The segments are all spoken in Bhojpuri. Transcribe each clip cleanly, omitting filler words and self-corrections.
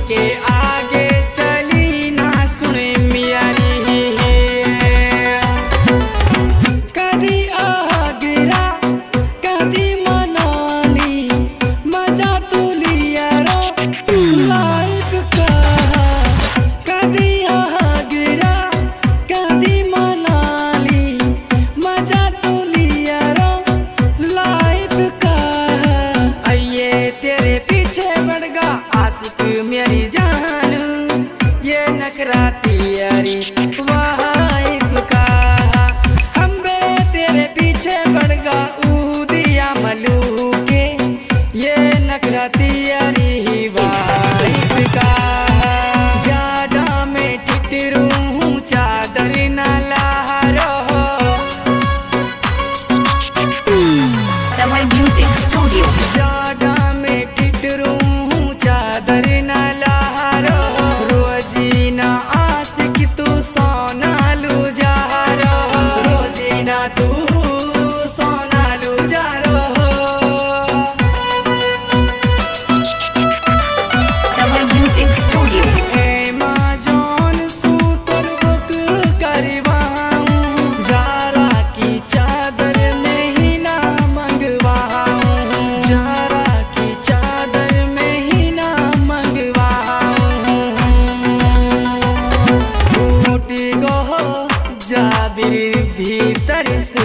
के आगे चली ना सुने मियारी कदी आगरा कदी मनाली मजा तू लिया रो लाइफ का कदी आगरा कदी मनाली मजा तू लिया रो लाइफ का आइए तेरे पीछे बढ़ गा आशिक मेरी जान ये नखरा तेरी वाइफ का हम बे तेरे पीछे बढ़ गा ऊदिया मलू के ये नखरा तेरी वाइफ का जाडा में ठिठरू चादर न लहरो Summer Music Studio. जाडा में ठिठरू चादर न लहरो रोजीना आशिक तू सोना लू जा रो रोजीना तू सोना लू जा रो Summer Music Studio. Amazon सूतर बुक करवाऊं जारा की चादर में ही ना मंगवाऊं जारा की चादर में ही ना मंगवाऊं टूटी गो जाबिर भीतर सू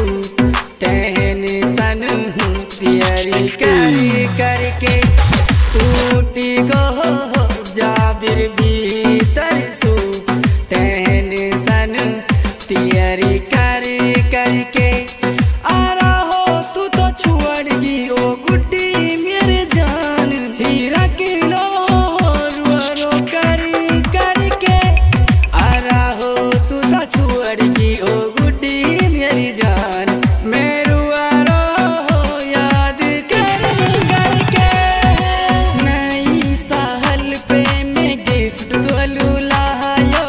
टेंशन तैयारी करके टूटी गो जाबिर भीतर सू टेंशन तैयारी करके आ रहो तू तो छुड़गी ओ गुड्डी मेरे जान हीरा किलो रो करके आ रहो तू तो छुड़गी ओ गुड्डी मेरी जान मैं रुआ रो याद करके नई साल पे मैं गिफ्ट दोलू लायो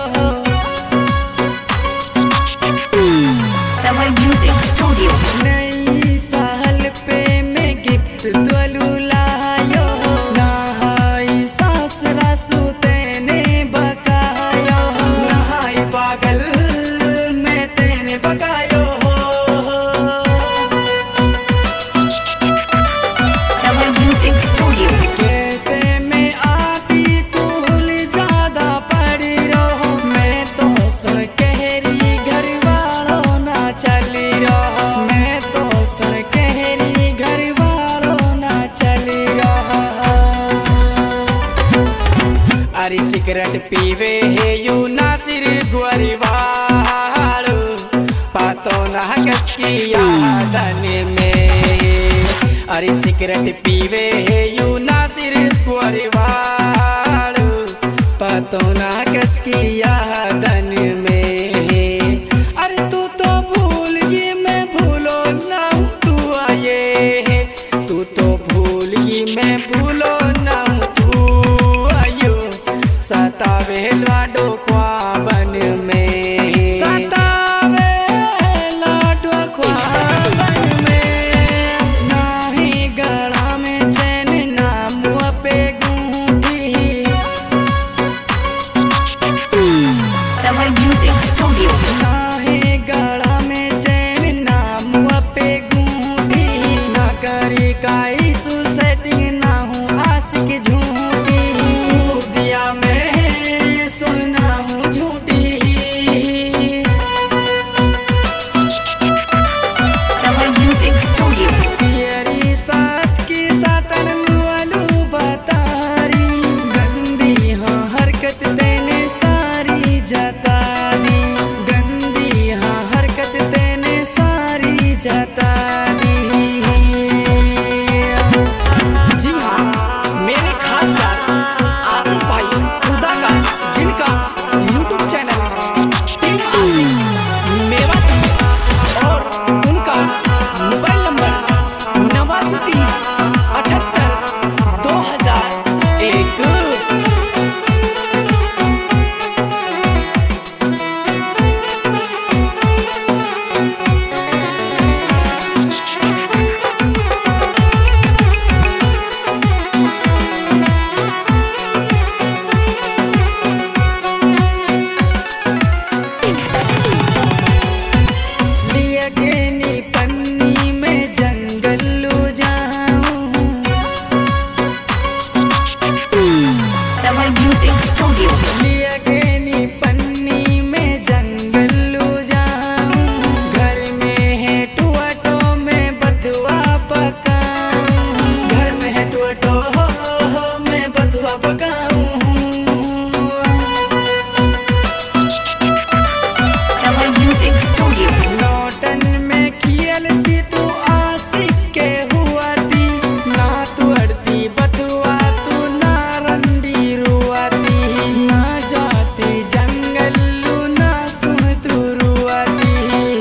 Summer Music Studio. नई साल पे मैं गिफ्ट दोलू लायो नहाई सास रासू तेने बकायो नहाई पागल मैं तेने बकायो Summer Music Studio. कैसे मैं आती कुल ज्यादा पड़ी रहो मैं तो सुन कहरी घर वालों ना चली रहो मैं तो सुन कहरी घर वालों ना चली रहो अरे सिगरेट पीवे है यू नासिर गुअरवाड़ो पातो ना कस की यादन में अरे सिगरेट पीवे है यू नासिर गुअरवाड़ो पातो ना कस की यादन में अरे तू तो भूल गई मैं भूलो ना हूँ तू आये तू तो भूल गई मैं भूलो ना हूँ तू आयो सतावे लाडो ख्वाबन में सतावे लाडो ख्वाबन में नाही गला में चैन ना मुँह पे गूंठी Summer Music Studio. नाहे गला में चैन ना मुँह पे गूंठी ना करी काई सुसेटिंग ना हूँ आशिक झूठी दिया मैं सुनना हूँ झूठी Summer Music Studio. तेरी साथ की सातन मुआलू बतारी गंदी हाँ हरकत तेने सारी जता दी गंदी हाँ हरकत तेने सारी जता दी जी हाँ मेरे खास यार आसिफ भाई खुदा का जिनका YouTube channel team Asif Mewati और उनका मोबाइल नंबर 8930 78 2001 Music Studio. लिया के नी पन्नी में जंगल लो जाऊं, घर में है टुआटो में बथुआ पकाऊं, घर में है टुआटो हो मैं बथुआ पकाऊं। Summer Music Studio. लौटन में खियलती तू आशिक के हुआ ती, ना तू अड़ती बथुआ तू ना रंडी रुआती, ना जाती जंगल लू ना सुन तू रुआती।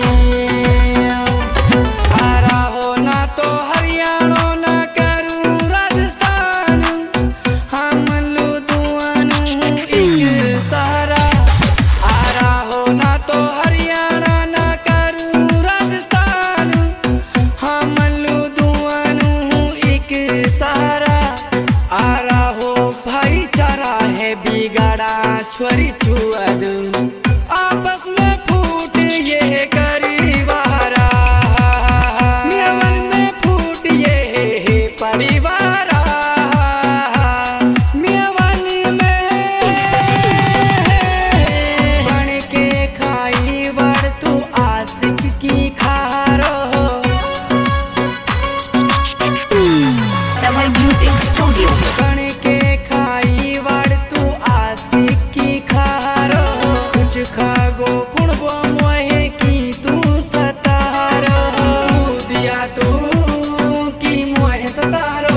आरा हो ना तो हरियाणा ना करूं राजस्थान, हम लू दुआनु एक सहारा। आरा हो ना तो हरियाणा ना करूं राजस्थान, हम लू दुआनु एक सहारा। आरा हो भाईचारा है बिगाड़ा छोरी छुआ दू, आपस में फूट ये करीवारा, मियावन में फूट ये परिवारा, मियावन में बन के खाई बड़ तू आशिक की खारो। Summer Music Studio. बन के खाई बड़ तू आशिक की खारो, कुछ खागो पुणबो मोहे की तू सतारो, दिया तू की मोहे सतारो।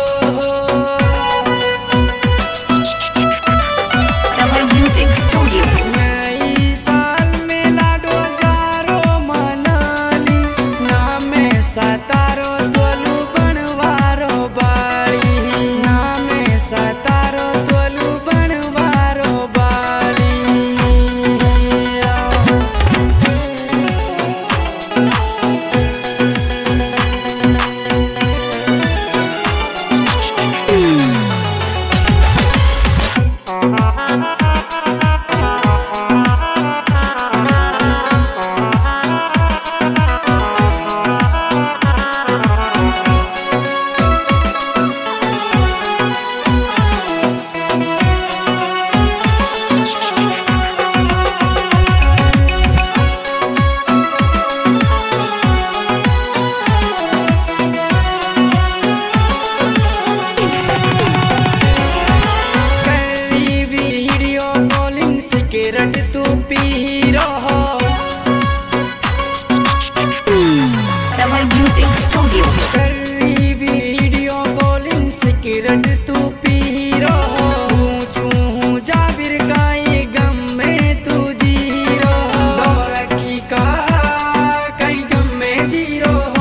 Summer Music Studio. नई साल में लाडो जारो मनाली, ना में सतारो तोलू बनवारो बाड़ी, ना में सतारो तोलू बनवारो बाड़ी। करी वीडियो कॉलिंग सिगरेट तू पी रहो, Summer Music Studio. करी वीडियो कॉलिंग सिगरेट तू पी रहो, पूछूं हूँ जाबिर का ये गम में तू जी रहो, दौर की का कई गम में जी रहो।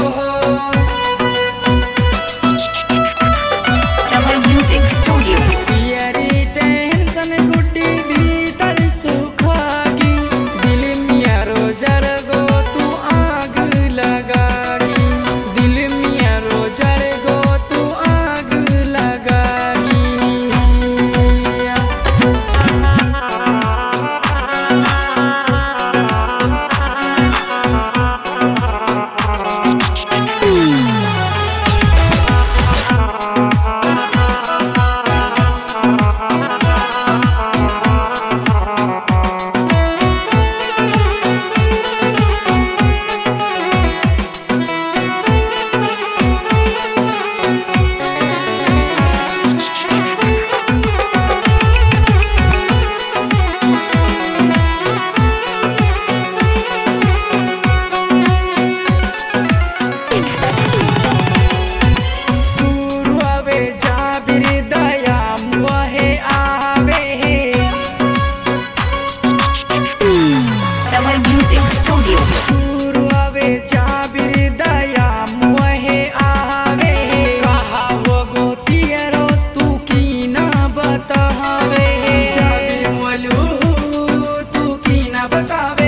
Summer Music Studio. यारी टेंशन गुड्डी भीतर सुखागी, दिल मिया रोजर गो तू आग लगागी, दिल मिया रोजर गो तू आग लगागी। पूर्वे जाबिर दया मुहे आवे, Summer Music Studio. पूर्वे जाबिर दया मुहे आवे, कहा वो गोतियरो तू की ना बतावे, जाबिर मोलू तू की ना बतावे।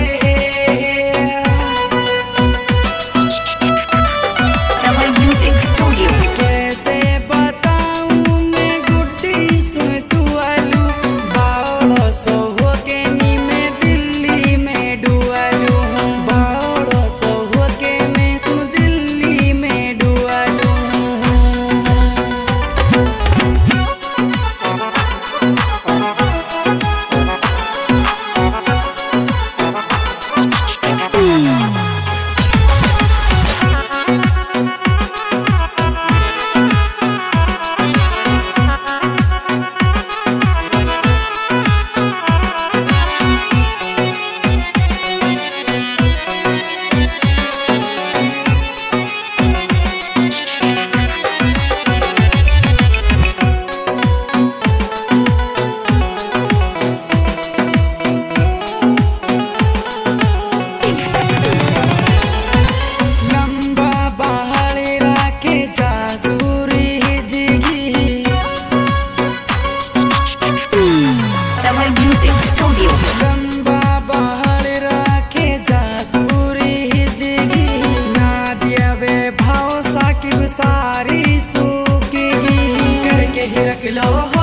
Summer Music Studio. कैसे बताऊं मैं गुड्डी सुन तू आलू, बावड़ो सो हो के नी में दिल्ली में डुआलू, बावड़ो सो हो के मैं सुन दिल्ली में डुआलू। Music Studio. गंबा बाहर रखे जासपुरी हिजगी ना दियावे भाव साकिब सारी सूखी करके ही रख लो